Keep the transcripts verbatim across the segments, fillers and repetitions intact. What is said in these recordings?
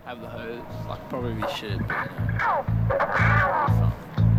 have the hose. Like, probably we should. But, you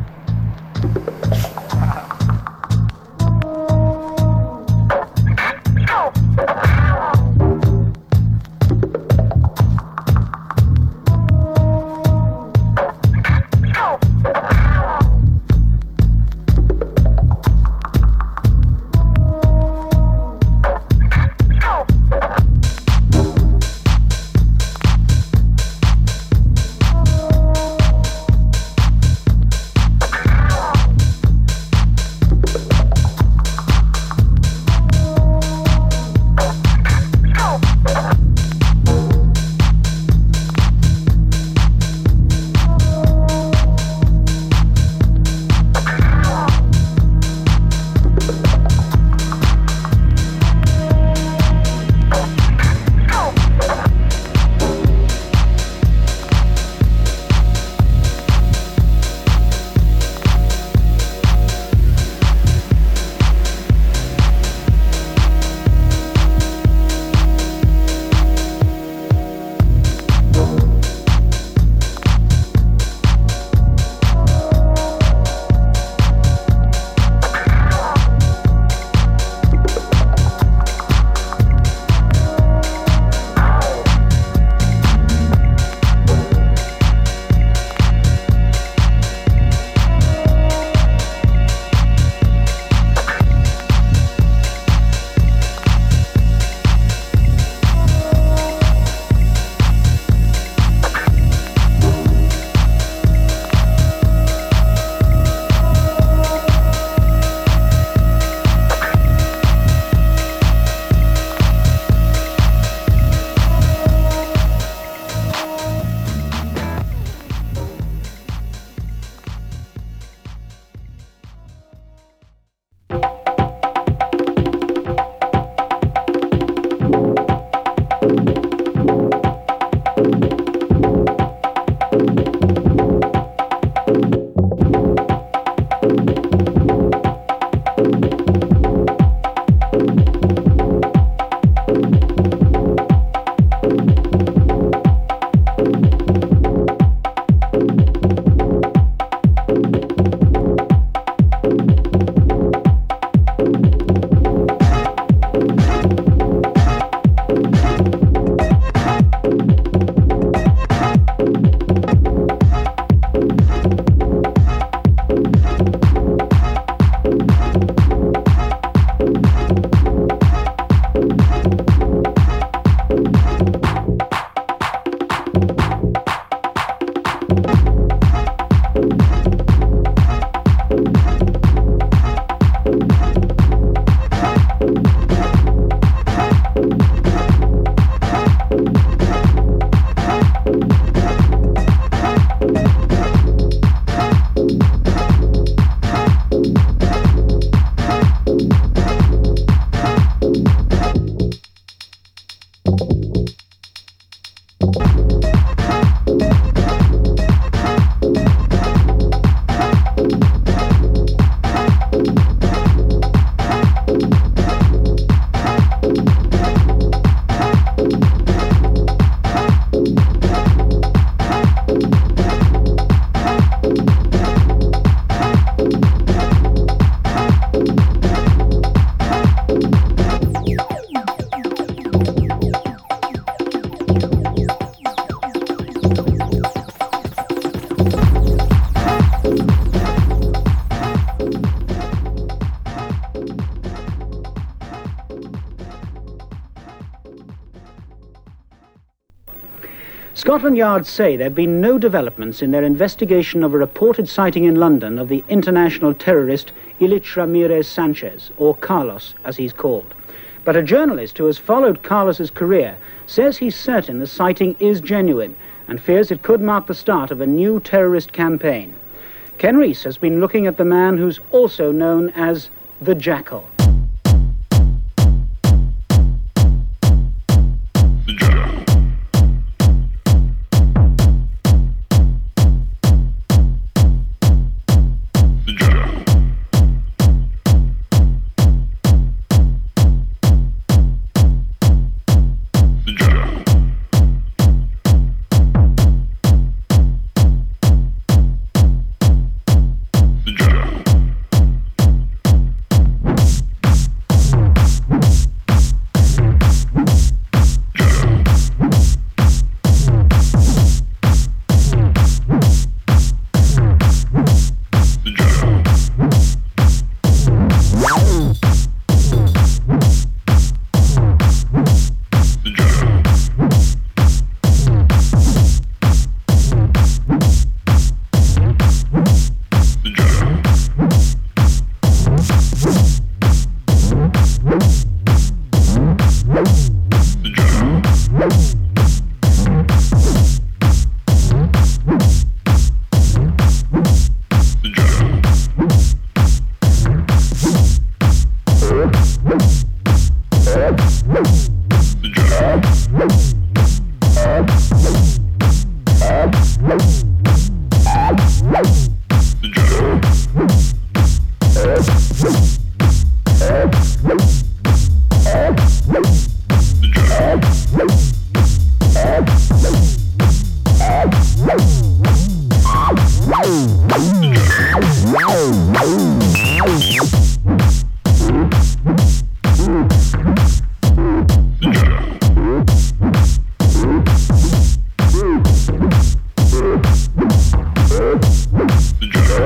Scotland Yard say there have been no developments in their investigation of a reported sighting in London of the international terrorist Ilich Ramirez Sanchez, or Carlos as he's called. But a journalist who has followed Carlos's career says he's certain the sighting is genuine and fears it could mark the start of a new terrorist campaign. Ken Rees has been looking at the man who's also known as the Jackal.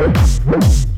Thank you.